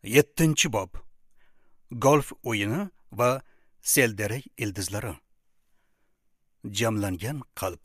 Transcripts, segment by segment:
7 bob. Golf o'yini va selderey ildizlari. Jamlangan qalb.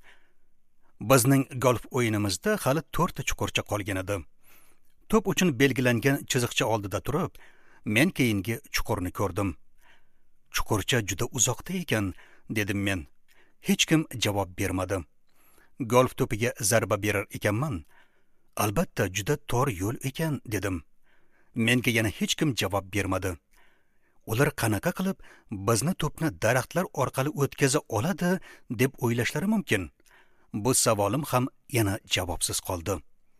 Bizning golf o'yinimizda hali 4 chuqurcha qolgan edi. To'p uchun belgilangan chiziqcha oldida turib, men keyingi chuqurni ko'rdim. Chuqurcha juda uzoqda ekan, dedim men. Hech kim javob bermadi. Golf to'piga zarba berar ekanman. Albatta juda tor yo'l ekan, dedim. Menga yana hech kim javob bermadi. Ular qanaqa qilib bizni to'pni daraxtlar orqali o'tkaza oladi deb o'ylashlari mumkin. Bu savolim ham yana javobsiz qoldi.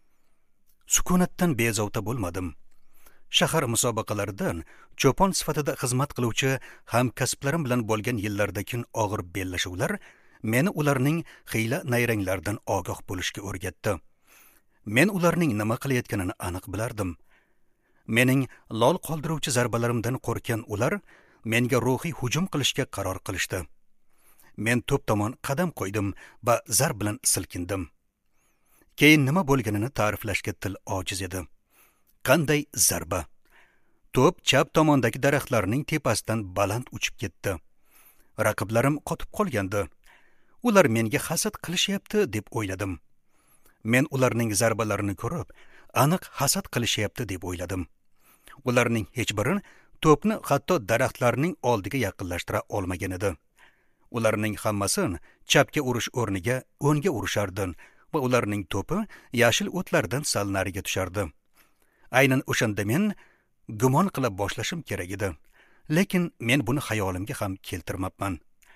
Sukunatdan bezovta bo'lmadim. Shahar musobaqalaridan cho'pon sifatida xizmat qiluvchi hamkasblarim bilan bo'lgan yillardagi og'ir bellashuvlar meni ularning hiyla nayranglardan ogoh bo'lishga o'rgatdi. Men ularning nima qilayotganini aniq bilardim. Mening lol qoldiruvchi zarbalarimdan qo'rqgan ular menga ruhiy hujum qilishga qaror qilishdi. Men to'p tomon qadam qo'ydim va zarb bilan silkindim. Keyin nima bo'lganini ta'riflashga til ojiz edi. Qanday zarba! To'p chap tomondagi daraxtlarning tepasidan baland uchib ketdi. Raqiblarim qotib qolgandi. Ular menga hasad qilishyapti deb o'yladim. Men ularning zarbalarini ko'rib, aniq hasad qilishyapti deb o'yladim. Ularning hech biri to'pni hatto daraxtlarning oldiga yaqinlashtira olmagan edi. Ularning hammasi chapga urish o'rniga o'ngga urishardi va ularning to'pi yashil o'tlardan sal nariga tushardi. Aynan o'shanda men gumon qila boshlashim kerak edi, lekin men buni xayolimga ham keltirmabman.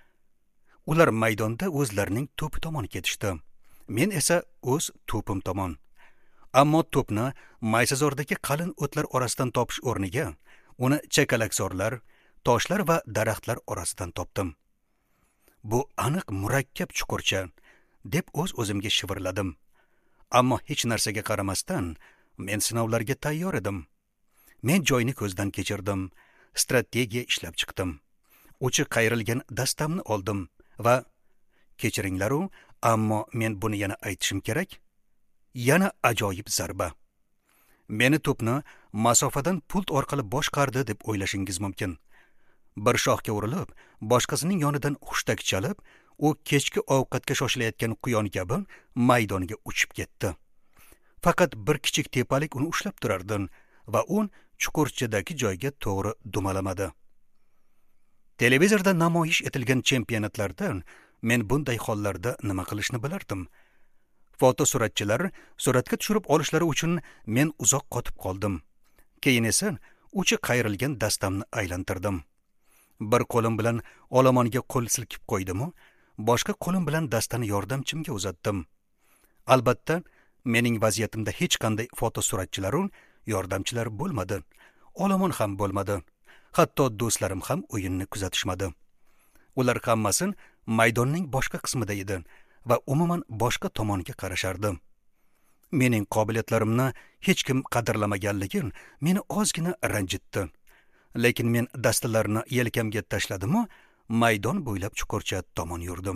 Ular maydonda o'zlarining to'pi tomon ketishdi. Men esa o'z to'pim tomon. Ammo to'pni maysazordagi qalin o'tlar orasidan topish o'rniga uni chakalakzorlar, toshlar va daraxtlar orasidan topdim. Bu aniq murakkab chuqurcha, deb o'z-o'zimga shivirladim. Ammo hech narsaga qaramasdan men sinovlarga tayyor edim. Men joyni ko'zdan kechirdim, strategiya ishlab chiqdim. Uchi qayrilgan dastamni oldim va kechiringlar, ammo men buni yana aytishim kerak. Yana ajoyib zarba. Meni to'pni masofadan pult orqali boshqardi deb o'ylashingiz mumkin. Bir shoxga urilib, boshqasining yonidan hushtak chalib, u kechki ovqatga shoshilayotgan quyon kabi maydonga uchib ketdi. Faqat bir kichik tepalik uni ushlab turardi va u chuqurchadagi joyga to'g'ri dumalamadi. Televizorda namoyish etilgan chempionatlardan men bunday hollarda nima qilishni bilardim. Fotosuratchilar suratga tushirib olishlari uchun men uzoq qotib qoldim. Keyin esa uchi qayrilgan dastamni aylantirdim. Bir qo'lim bilan olomonga qo'l silkib qo'ydim, boshqa qo'lim bilan dastani yordamchimga uzatdim. Albatta, mening vaziyatimda hech qanday fotosuratchilar yordamchilar bo'lmadi. Olomon ham bo'lmadi. Hatto do'stlarim ham o'yinni kuzatishmadi. Ular hammasi maydonning boshqa qismida edi va umuman boshqa tomonga qarashardi. Mening qobiliyatlarimni hech kim qadrlamaganligi meni ozgina ranjitdi. Lekin men dastalarni yelkamga tashladim, maydon bo'ylab chuqurcha tomon yurdim.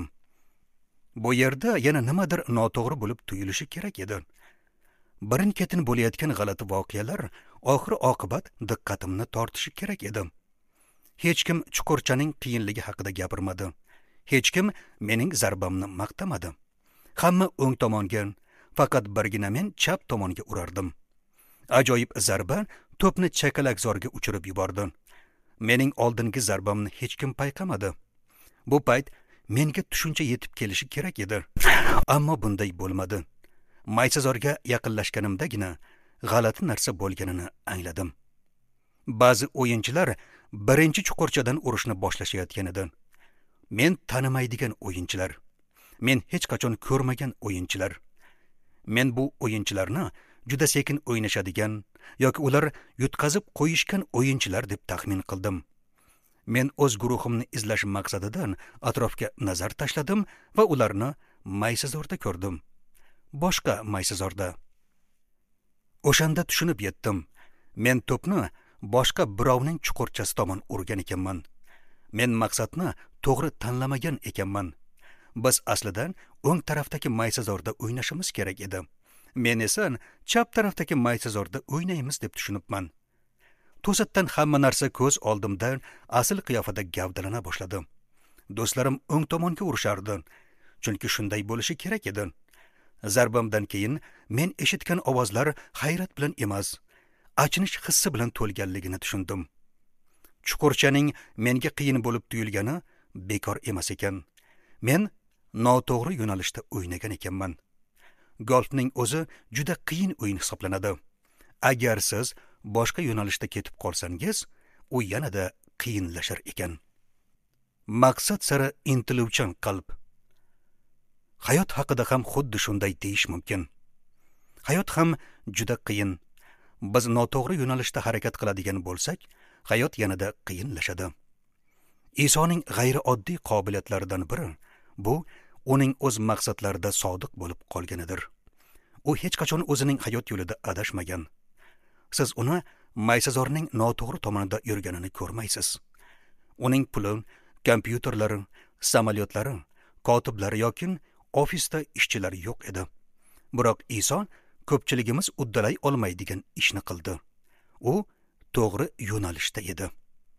Bu yerda yana nimadir noto'g'ri bo'lib tuyulishi kerak edi. Birin-ketin bo'layotgan g'alati voqealar oxir oqibat diqqatimni tortishi kerak edi. Hech kim chuqurchaning qiyinligi haqida gapirmadi. Hech kim mening zarbamni maqtamadi. Hamma o'ng tomonga, faqat birgina men chap tomonga urardim. Ajoyib zarba to'pni chakalakzorga uchirib yubordi. Mening oldingi zarbamni hech kim payqamadi. Bu payt menga tushuncha yetib kelishi kerak edi. Ammo bunday bo'lmadi. Maysazorga yaqinlashganimdagina g'alati narsa bo'lganini angladim. Ba'zi o'yinchilar birinchi chuqurchadan urishni boshlashayotgan edi. Men tanimaydigan o'yinchilar. Men hech qachon ko'rmagan o'yinchilar. Men bu o'yinchilarni juda sekin o'ynashadigan yoki ular yutqazib qo'yishgan o'yinchilar deb taxmin qildim. Men o'z guruhimni izlash maqsadidan atrofga nazar tashladim va ularni maysazorda ko'rdim. Boshqa maysazorda. O'shanda tushunib yetdim. Men to'pni boshqa birovning chuqurchasi tomon urgan ekanman. Men maqsadni to'g'ri tanlamagan ekanman. Biz aslida o'ng tarafdagi maysazorda o'ynashimiz kerak edi. Men esa chap tarafdagi maysazorda o'ynaymiz deb tushunibman. to'satdan hamma narsa ko'z oldimdan asl qiyofada gavdalana boshladi. Do'stlarim o'ng tomonga urishardi, chunki shunday bo'lishi kerak edi. Zarbamdan keyin men eshitgan ovozlar hayrat bilan emas, achinish hissi bilan to'lganligini tushundim. Chuqurchaning menga qiyin bo'lib tuyulgani bekor emas ekan. Men noto'g'ri yo'nalishda o'ynagan ekanman. Golfning o'zi juda qiyin o'yin hisoblanadi. Agar siz boshqa yo'nalishda ketib qolsangiz, u yanada qiyinlashar ekan. Maqsad sari intiluvchan qalb. Hayot haqida ham xuddi shunday deyish mumkin. Hayot ham juda qiyin. Biz noto'g'ri yo'nalishda harakat qiladigan bo'lsak, hayot yanada qiyinlashadi. Isoning g'ayrioddiy qobiliyatlaridan biri bu uning o'z maqsadlarida sodiq bo'lib qolganidir. U hech qachon o'zining hayot yo'lida adashmagan. Siz uni maysazorning noto'g'ri tomonida yurganini ko'rmaysiz. Uning puli, kompyuterlari, samolyotlari, kotiblari yoki ofisda ishchilari yo'q edi. Biroq Iso ko'pchiligimiz uddalay olmaydigan ishni qildi. U to'g'ri yo'nalishda edi.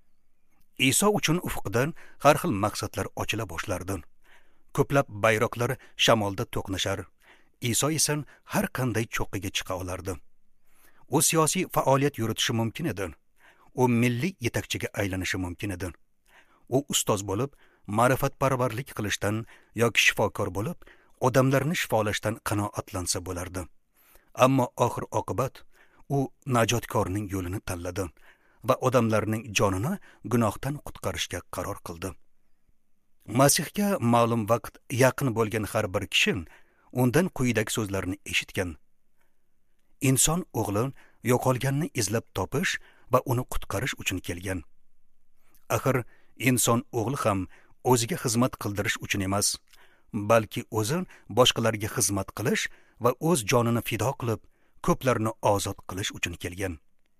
Iso uchun ufqdan har xil maqsadlar ochila boshlardi. Ko'plab bayroqlar shamolda to'qnashar. Iso esa har qanday cho'qqiga chiqa olardi. U siyosiy faoliyat yuritishi mumkin edi. U milliy yetakchiga aylanishi mumkin edi. U ustoz bo'lib, ma'rifatparvarlik qilishdan yoki shifokor bo'lib, odamlarni shifolashdan qanoatlansa bo'lardi. Ammo oxir oqibat u najotkorning yo'lini tanladi va odamlarning jonini gunohdan qutqarishga qaror qildi. Masihga ma'lum vaqt yaqin bo'lgan har bir kishi undan quyidagi so'zlarni eshitgan. Inson o'g'li yo'qolganni izlab topish va uni qutqarish uchun kelgan. Axir inson o'g'li ham o'ziga xizmat qildirish uchun emas, balki o'zi boshqalarga xizmat qilish va o'z jonini fido qilib, ko'plarni ozod qilish uchun kelgan.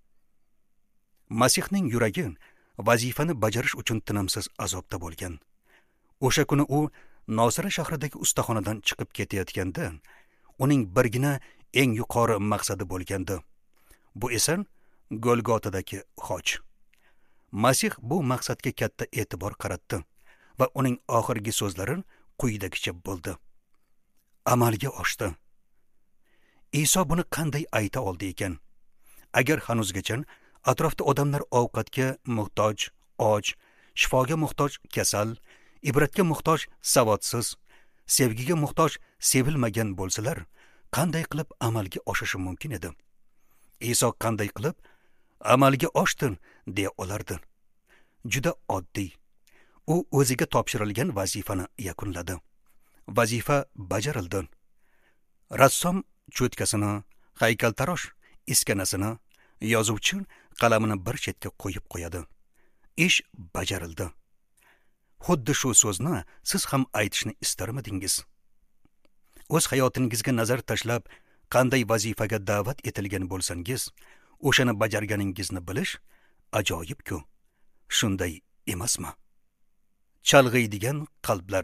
Masihning yuragi vazifani bajarish uchun tinimsiz azobda bo'lgan. O'sha kuni u Nosira shahridagi ustaxonadan chiqib ketayotganda, uning birgina eng yuqori maqsadi bo'lgandi. Bu esa Golgotadagi xoch. Masih bu maqsadga katta e'tibor qaratdi va uning oxirgi so'zlari quyidagicha bo'ldi. Amalga oshdi. Iso buni qanday ayta oldi ekan? Agar hanuzgacha atrofda odamlar ovqatga muhtoj, och, shifoga muhtoj kasal, ibratga muhtoj savodsiz, sevgiga muhtoj sevilmagan bo'lsalar, qanday qilib amalga oshishi mumkin edi? Iso qanday qilib amalga oshdi deya olardi? Juda oddiy. U o'ziga topshirilgan vazifani yakunladi. Vazifa bajarildi. Rassom cho'tkasini, haykaltarosh iskanasini, yozuvchi qalamini bir chetga qo'yib qo'yadi. Ish bajarildi. Xuddi shu so'zni siz ham aytishni istarmidingiz? O'z hayotingizga nazar tashlab, qanday vazifaga da'vat etilgan bo'lsangiz, o'shani bajarganingizni bilish ajoyib-ku. Shunday emasmi? Chalg'iydigan qalblar.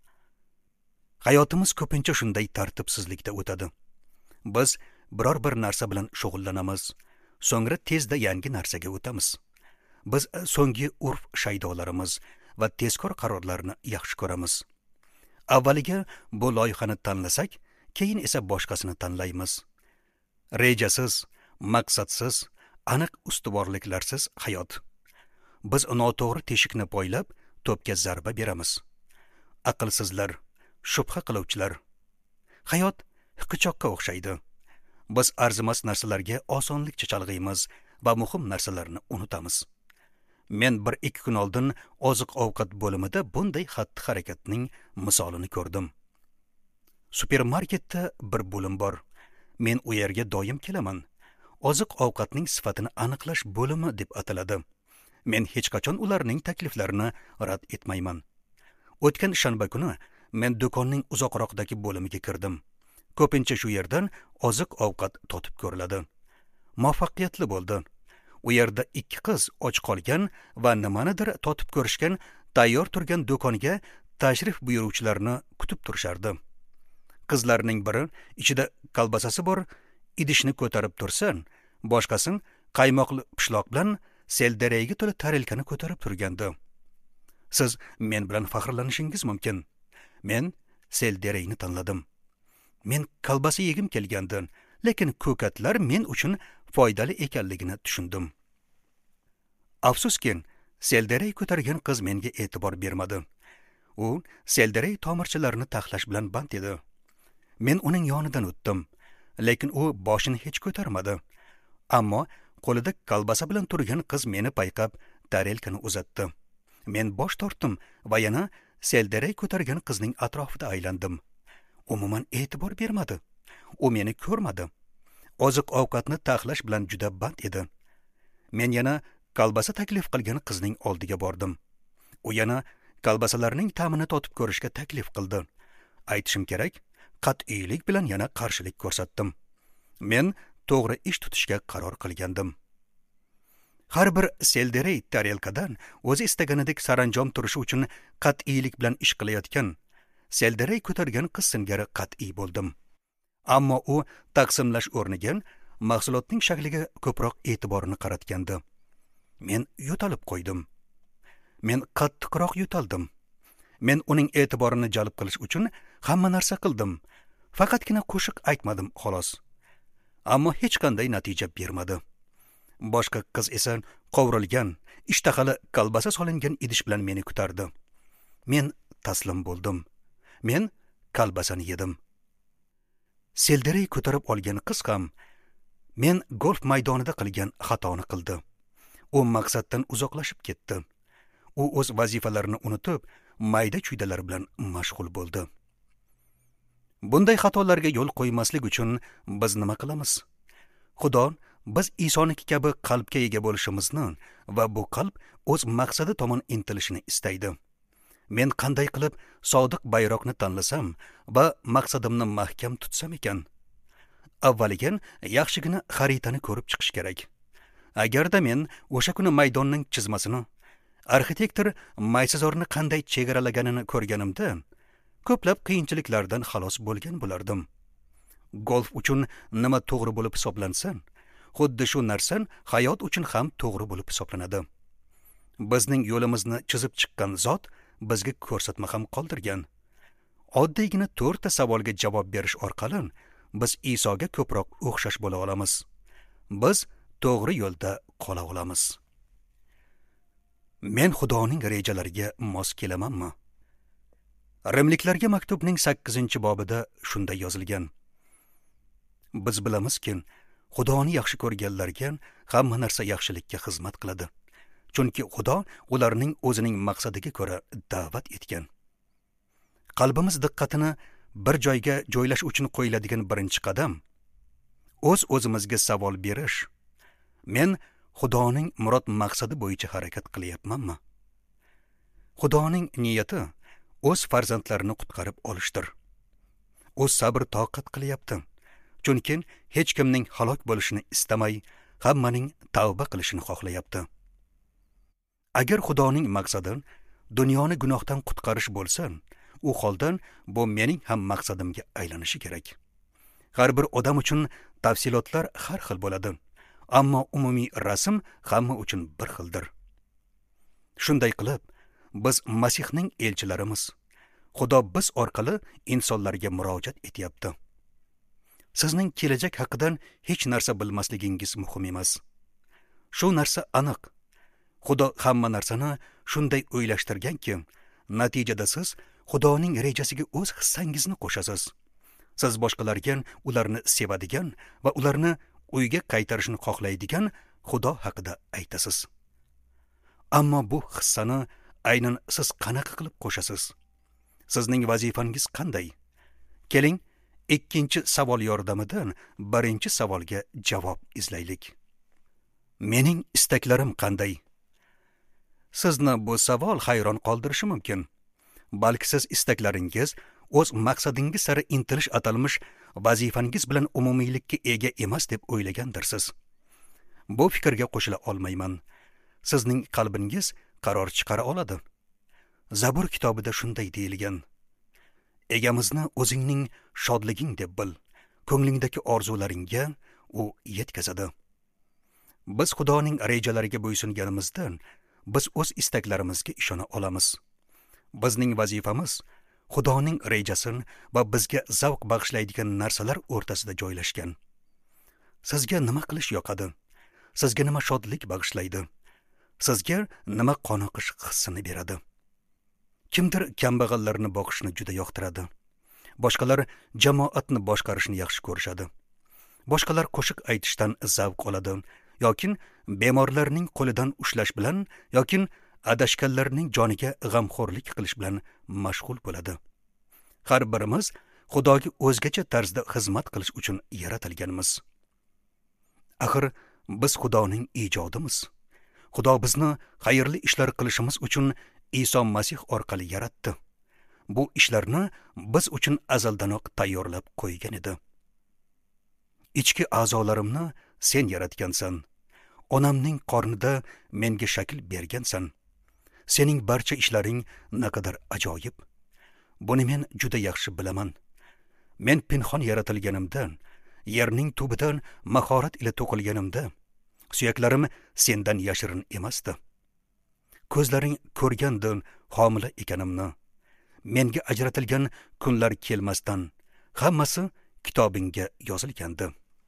Hayotimiz ko'pincha shunday tartibsizlikda o'tadi. Biz biror bir narsa bilan shug'ullanamiz, so'ngra tezda yangi narsaga o'tamiz. Biz so'nggi urf shaydolarimiz va tezkor qarorlarni yaxshi ko'ramiz. Avvaliga bu loyihani tanlasak, keyin esa boshqasini tanlaymiz. Rejasiz, maqsadsiz, aniq ustuvorliklarsiz hayot. Biz noto'g'ri teshikni poylab, to'pga zarba beramiz. Aqlsizlar, shubha qiluvchilar. Hayot hiqichoqqa o'xshaydi. Biz arzimas narsalarga osonlikcha chalg'iymiz va muhim narsalarni unutamiz. Men 1-2 kun oldin oziq-ovqat bo'limida bunday xatti-harakatning misolini ko'rdim. Supermarketda bir bo'lim bor. Men u yerga doim kelaman. Oziq-ovqatning sifatini aniqlash bo'limi deb ataladi. Men hech qachon ularning takliflarini rad etmayman. O'tgan shanba kuni men do'konning uzoqroqdagi bo'limiga kirdim. Ko'pincha shu yerdan oziq-ovqat totib ko'riladi. Muvaffaqiyatli bo'ldi. U yerda 2 qiz och qolgan va nimanidir totib ko'rishgan tayyor turgan do'konga tashrif buyuruvchilarni kutib turishardi. Qizlarning biri ichida kolbasasi bor idishni ko'tarib tursa, boshqasi qaymoqli pishloq bilan seldarayga to'la tarelkani ko'tarib turgandi. Siz men bilan faxrlanishingiz mumkin. Men seldarayni tanladim. Men kolbasa yegim kelgandan, lekin ko'katlar men uchun foydali ekanligini tushundim. Afsuski, seldaray ko'targan qiz menga e'tibor bermadi. U seldaray tomirchilarini taxlash bilan band edi. Men uning yonidan o'tdim, lekin u boshini hech ko'tarmadi. Ammo qo'lida kolbasa bilan turgan qiz meni payqab tarelkani uzatdi. Men bosh tortdim va yana seldaray ko'targan qizning atrofida aylandim. Umuman e'tibor bermadi. U meni ko'rmadi. Oziq-ovqatni taxlash bilan juda band edi. Men yana kolbasa taklif qilgan qizning oldiga bordim. U yana kolbasalarning ta'mini totib ko'rishga taklif qildi. Aytishim kerak, qat'iylik bilan yana qarshilik ko'rsatdim. Men to'g'ri ish tutishga qaror qilgandim. Har bir seldaray tarelkadan o'zi istaganidek saranjom turishi uchun qat'iylik bilan ish qilayotgan seldaray ko'targan qiz singari qat'iy bo'ldim. Ammo u taqsimlash o'rniga mahsulotning shakliga ko'proq e'tiborni qaratgandi. Men yo'talib qo'ydim. Men qattiqroq yo'taldim. Men uning e'tiborini jalb qilish uchun hamma narsa qildim. Faqatgina qo'shiq aytmadim xolos. Ammo hech qanday natija bermadi. Boshqa qiz esa qovurilgan, ishtahali kolbasa solingan idish bilan meni kutardi. Men taslim bo'ldim. Men kolbasani yedim. Seldaray ko'tarib olgan qiz ham men golf maydonida qilgan xatoni qildi. U maqsaddan uzoqlashib ketdi. U o'z vazifalarini unutib, mayda-chuydalar bilan mashg'ul bo'ldi. Bunday xatolarga yo'l qo'ymaslik uchun biz nima qilamiz? Xudo biz Isoniki kabi qalbga ega bo'lishimizni va bu qalb o'z maqsadi tomon intilishini istaydi. Men qanday qilib sodiq bayroqni tanlasam va maqsadimni mahkam tutsam ekan? Avvaliga yaxshigina xaritani ko'rib chiqish kerak. Agarda men o'sha kuni maydonning chizmasini, arxitektor maysazorni qanday chegaralaganini ko'rganimda, ko'plab qiyinchiliklardan xalos bo'lgan bo'lardim. Golf uchun nima to'g'ri bo'lib hisoblansa, xuddi shu narsa hayot uchun ham to'g'ri bo'lib hisoblanadi. Bizning yo'limizni chizib chiqqan zot bizga ko'rsatma ham qoldirgan. Oddiygina 4 ta savolga javob berish orqali biz Isoga ko'proq o'xshash bo'la olamiz. Biz to'g'ri yo'lda qola olamiz. Men Xudoning rejalariga mos kelamanmi? Rimliklarga maktubning 8-bobida shunday yozilgan. Biz bilamizki, Xudoni yaxshi ko'rganlarga hamma narsa yaxshilikka xizmat qiladi. Chunki Xudo ularning o'zining maqsadiga ko'ra da'vat etgan. Qalbimiz diqqatini bir joyga joylash uchun qo'yiladigan birinchi qadam o'z-o'zimizga savol berish. Men Xudoning murod maqsadi bo'yicha harakat qilyapmanmi? Xudoning niyati o'z farzandlarini qutqarib olishdir. U sabr toqat qilyapti. Chunki hech kimning halok bo'lishini istamay, hammaning tavba qilishini xohlayapti. Agar Xudoning maqsadi dunyoni gunohdan qutqarish bo'lsa, u holdan bu mening ham maqsadimga aylanishi kerak. Har bir odam uchun tafsilotlar har xil bo'ladi, ammo umumiy rasm hamma uchun bir xildir. Shunday qilib, biz Masihning elchilarimiz. Xudo biz orqali insonlarga murojaat etyapti. Sizning kelajak haqidan hech narsa bilmasligingiz muhim emas. Shu narsa aniq. Xudo hamma narsani shunday o'ylashtirganki, natijada siz Xudoning rejasiga o'z hissangizni qo'shasiz. Siz boshqalarga ularni sevadigan va ularni uyga qaytarishni xohlaydigan Xudo haqida aytasiz. Ammo bu hissani aynan siz qanaqa qilib qo'shasiz? Sizning vazifangiz qanday? Keling, ikkinchi savol yordamidan birinchi savolga javob izlaylik. Mening istaklarim qanday? Sizni bu savol hayron qoldirishi mumkin. Balki siz istaklaringiz o'z maqsadingiz sari intilish atalmish vazifangiz bilan umumiylikka ega emas deb o'ylagandirsiz. Bu fikrga qo'shila olmayman. Sizning qalbingiz qaror chiqara oladi. Zabur kitobida shunday deyilgan: Egamizni o'zingning shodliging deb bil, ko'nglingdagi orzularingga u yetkazadi. Biz Xudoning rejalariga bo'ysunganimizdan biz o'z istaklarimizga ishona olamiz. Bizning vazifamiz Xudoning rejasin va bizga zavq bag'ishlaydigan narsalar o'rtasida joylashgan. Sizga nima qilish yoqadi? Sizga nima shodlik bag'ishlaydi? Sizga nima qoniqish hissini beradi? Kimdir kambag'allarni boqishni juda yoqtiradi. Boshqalar jamoatni boshqarishni yaxshi ko'rishadi. Boshqalar qo'shiq aytishdan zavq oladi, yoki bemorlarning qo'lidan ushlash bilan, yoki adashganlarning joniga g'amxo'rlik qilish bilan mashg'ul bo'ladi. Har birimiz Xudoga o'zgacha tarzda xizmat qilish uchun yaratilganmiz. Axir biz Xudoning ijodimiz. Xudo bizni xayrli ishlar qilishimiz uchun Iso Masih orqali yaratdi. Bu ishlarni biz uchun azaldanoq tayyorlab qo'ygan edi. Ichki a'zolarimni sen yaratgansan. Onamning qornida menga shakl bergansan. Sening barcha ishlaring naqadar ajoyib. Buni men juda yaxshi bilaman. Men pinhon yaratilganimdan, yerning tubidan mahorat ila to'qilganimda, suyaklarim sendan yashirin emasdi. Ko'zlaring ko'rgandan homila ekanimni, menga ajratilgan kunlar kelmasdan hammasi kitobingga yozilgandi.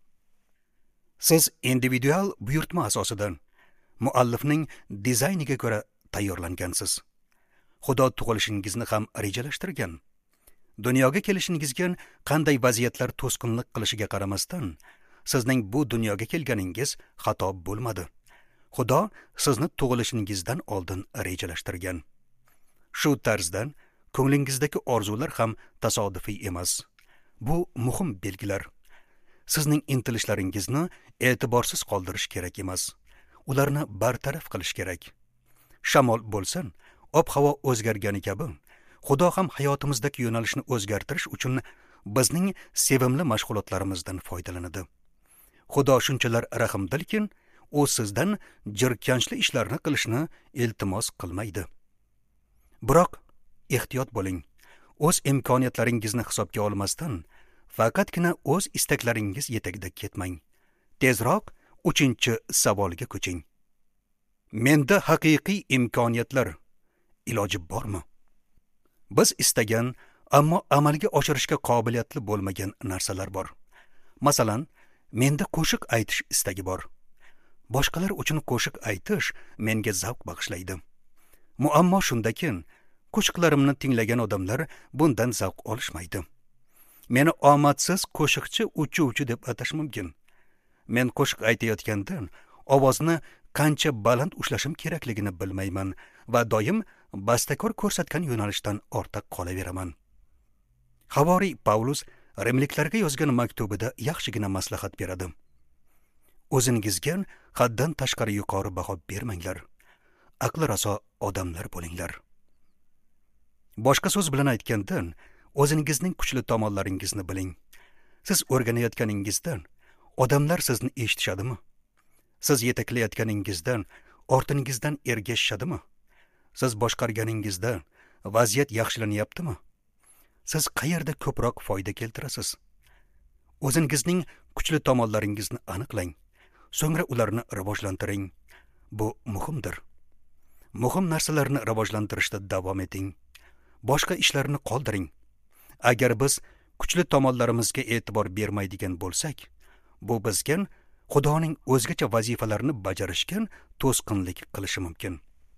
Siz individual buyurtma asosidan muallifning dizayniga ko'ra tayyorlangansiz. Xudo tug'ilishingizni ham rejalashtirgan. Dunyoga kelishingizga qanday vaziyatlar to'sqinlik qilishiga qaramasdan, sizning bu dunyoga kelganingiz xato bo'lmadi. Xudo sizni tug'ilishingizdan oldin rejalashtirgan. Shu tarzdan ko'nglingizdagi orzular ham tasodifiy emas. Bu muhim belgilar. Sizning intilishlaringizni e'tiborsiz qoldirish kerak emas. Ularni bartaraf qilish kerak. Shamol bo'lsin, ob-havo o'zgargani kabi, Xudo ham hayotimizdagi yo'nalishni o'zgartirish uchun bizning sevimli mashg'ulotlarimizdan foydalanadi. Xudo shunchalar rahmdilkin, u sizdan jirkanchli ishlarni qilishni iltimos qilmaydi. Biroq ehtiyot bo'ling. O'z imkoniyatlaringizni hisobga olmasdan, faqatgina o'z istaklaringiz yetagida ketmang. Tezroq 3-savolga ko'ching. Menda haqiqiy imkoniyatlar iloji bormi? Biz istagan, ammo amalga oshirishga qobiliyatli bo'lmagan narsalar bor. Masalan, menda qo'shiq aytish istagi bor. Boshqalar uchun qo'shiq aytish menga zavq bag'ishlaydi. Muammo shundaki, qo'shiqlarimni tinglagan odamlar bundan zavq olishmaydi. Meni omadsiz qo'shiqchi uchuvchi deb atash mumkin. Men qo'shiq aytayotganda ovozni qancha baland ushlashim kerakligini bilmayman va doim bastakor ko'rsatgan yo'nalishdan ortda qolaveraman. Havoriy Pavlus Rimliklarga yozgan maktubida yaxshigina maslahat beradi. O'zingizga haddan tashqari yuqori baho bermanglar. Aqli raso odamlar bo'linglar. Boshqa so'z bilan aytganda, o'zingizning kuchli tomonlaringizni biling. Siz o'rganayotganingizdan odamlar sizni eshitishadimi? Siz yetaklayotganingizdan ortingizdan ergashishadimi? Siz boshqarganingizda vaziyat yaxshilanyaptimi? Siz qayerda ko'proq foyda keltirasiz? O'zingizning kuchli tomonlaringizni aniqlang, so'ngra ularni rivojlantiring. Bu muhimdir. Muhim narsalarni rivojlantirishda davom eting. Boshqa ishlarni qoldiring. Agar biz kuchli tomonlarimizga e'tibor bermaydigan bo'lsak, bu bizga Xudoning o'zgacha vazifalarini bajarishga to'sqinlik qilishi mumkin.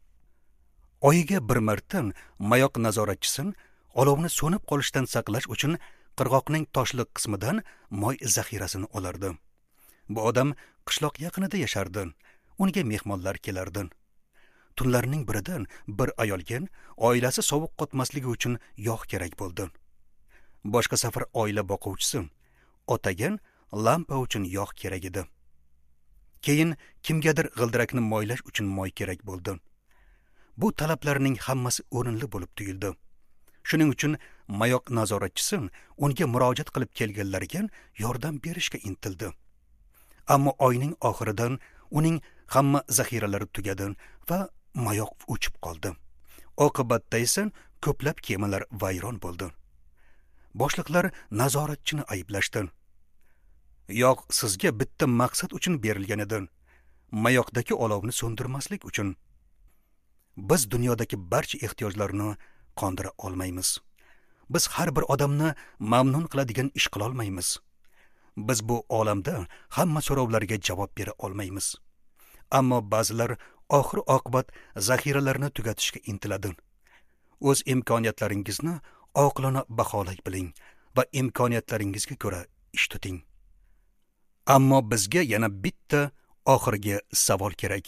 Oyiga bir marta mayoq nazoratchisi olovni so'nib qolishdan saqlash uchun qirg'oqning toshli qismidan moy zaxirasini olardi. Bu odam qishloq yaqinida yashardi. Unga mehmonlar kelardi. Tunlarning biridan bir ayolga oilasi sovuq qotmasligi uchun yog' kerak bo'ldi. Boshqa safar oila boquvchisi otaga lampa uchun yog' kerak edi. Keyin kimgadir g'ildirakni moylash uchun moy kerak bo'ldi. Bu talablarning hammasi o'rinli bo'lib tuyuldi. Shuning uchun mayoq nazoratchisi unga murojaat qilib kelganlarga yordam berishga intildi. Ammo oyning oxiridan uning hamma zaxiralari tugadi va mayoq o'chib qoldi. Oqibatda esa ko'plab kemalar vayron bo'ldi. Boshliqlar nazoratchini ayblashdi. Yog' sizga bitta maqsad uchun berilgan edi. mayoqdagi olovni so'ndirmaslik uchun. Biz dunyodagi barcha ehtiyojlarni qondira olmaymiz. Biz har bir odamni mamnun qiladigan ish qila olmaymiz. Biz bu olamda hamma so'rovlarga javob bera olmaymiz. Ammo ba'zilar oxir oqibat zaxiralarni tugatishga intiladi. O'z imkoniyatlaringizni oqilona baholay biling va imkoniyatlaringizga ko'ra ish tuting. Ammo bizga yana bitta oxirgi savol kerak.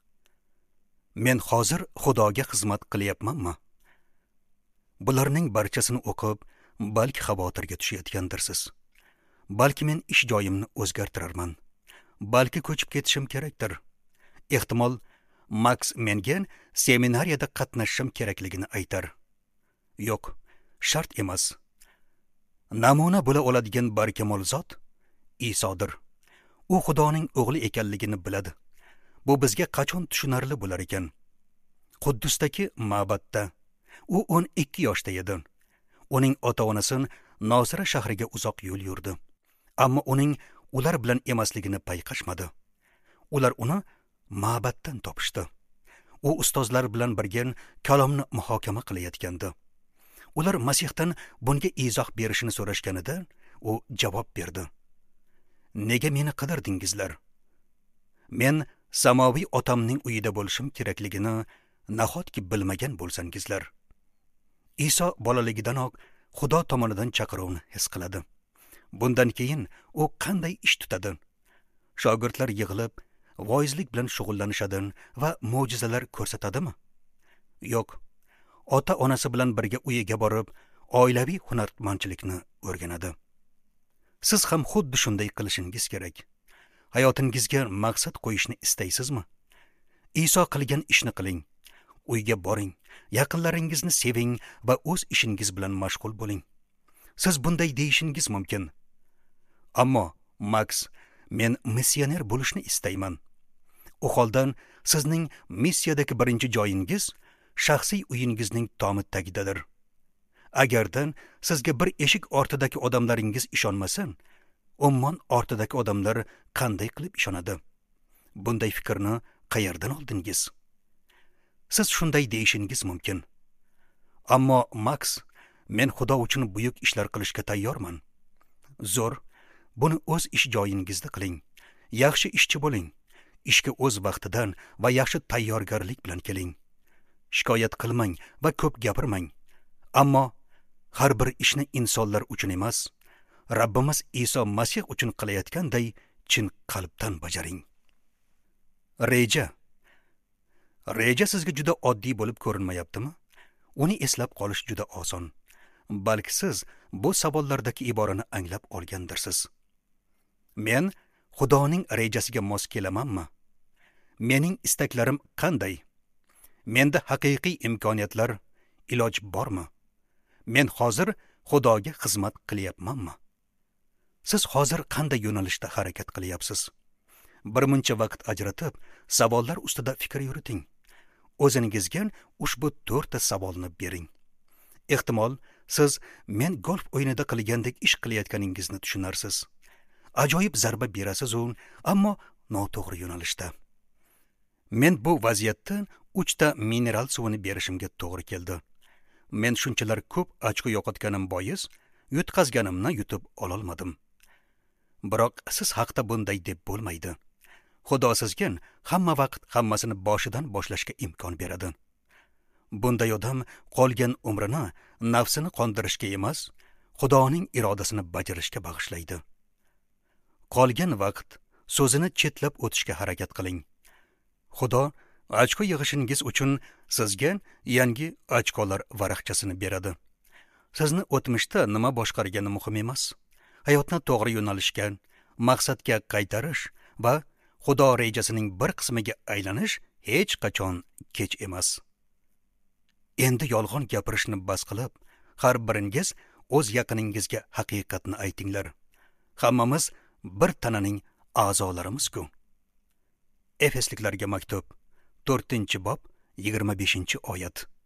Men hozir Xudoga xizmat qilyapmanmi? Bularning barchasini o'qib, balki xavotirga tushayotgandirsiz. Balki men ish joyimni o'zgartirarman. Balki ko'chib ketishim kerakdir. Ehtimol Max menga seminariyada qatnashishim kerakligini aytar. Yo'q, shart emas. Namuna bo'la oladigan barkamol zot Isodir. U Xudoning o'g'li ekanligini biladi. Bu bizga qachon tushunarli bo'lar ekan? Quddusdagi ma'batda u 12 yoshda edi. Uning ota-onasi Nosira shahriga uzoq yo'l yurdi. Ammo uning ular bilan emasligini payqashmadi. Ular uni ma'batdan topishdi. U ustozlar bilan birga kalomni muhokama qilayotgandi. Ular Masihdan bunga izoh berishini so'rashganida, u javob berdi. Nega meni qidirdingizlar? Men samoviy otamning uyida bo'lishim kerakligini nahotki bilmagan bo'lsangizlar. Iso bolaligidanoq Xudo tomonidan chaqiruvni his qiladi. Bundan keyin u qanday ish tutadi? Shogirdlar yig'ilib, voizlik bilan shug'ullanishadi va mo'jizalar ko'rsatadimi? Yo'q. Ota-onasi bilan birga uyiga borib, oilaviy hunarmandchilikni o'rganadi. Siz ham xuddi shunday qilishingiz kerak. Hayotingizga maqsad qo'yishni istaysizmi? Iso qilgan ishni qiling. Uyga boring, yaqinlaringizni seving va o'z ishingiz bilan mashg'ul bo'ling. Siz bunday deyishingiz mumkin. Ammo Max, men missioner bo'lishni istayman. U holdan sizning missiyadagi birinchi joyingiz shaxsiy uyingizning tomi tagidadir. Agardan sizga bir eshik ortidagi odamlaringiz ishonmasa, ummon ortidagi odamlar qanday qilib ishonadi? Bunday fikrni qayerdan oldingiz? Siz shunday deyishingiz mumkin. Ammo Max, men Xudo uchun buyuk ishlar qilishga tayyorman. Zo'r, buni o'z ish joyingizda qiling. Yaxshi ishchi bo'ling. Ishga o'z vaqtidan va yaxshi tayyorgarlik bilan keling. Shikoyat qilmang va ko'p gapirmang. Ammo har bir ishni insonlar uchun emas, Rabbimiz Iso Masih uchun qilayotganday chin qalbdan bajaring. Reja. Reja sizga juda oddiy bo'lib ko'rinmayaptimi? Uni eslab qolish juda oson. Balki siz bu savollardagi iborani anglab olgandirsiz. Men Xudoning rejasiga mos kelamanmi? Mening istaklarim qanday? Menda haqiqiy imkoniyatlar, iloj bormi? Men hozir Xudoga xizmat qilyapmanmi? Siz hozir qanday yo'nalishda harakat qilyapsiz? Bir muncha vaqt ajratib, savollar ustida fikr yuriting. O'zingizga ushbu 4 ta savolni bering. Ehtimol siz men golf o'yinida qilgandek ish qilayotganingizni tushunarsiz. Ajoyib zarba berasiz, ammo noto'g'ri yo'nalishda. Men bu vaziyatda 3 ta mineral suvini berishimga to'g'ri keldi. Men shunchalar ko'p ochko yo'qotganim bois, yutqazganimni yutib ololmadim. Biroq siz haqda bunday deb bo'lmaydi. Xudo sizga hamma vaqt hammasini boshidan boshlashga imkon beradi. Bunday odam qolgan umrini nafsini qondirishga emas, Xudoning irodasini bajarishga bag'ishlaydi. Qolgan vaqt so'zini chetlab o'tishga harakat qiling. Xudo ochko yig'ishingiz uchun sizga yangi ochkolar varaqchasini beradi. Sizni o'tmishda nima boshqargani muhim emas. Hayotni to'g'ri yo'nalishga, maqsadga qaytarish va Xudo rejasining bir qismiga aylanish hech qachon kech emas. Endi yolg'on gapirishni bas qilib, har biringiz o'z yaqiningizga haqiqatni aytinglar. Hammamiz bir tananing a'zolarimiz-ku. Efesliklarga maktub 4-bob 25-oyat.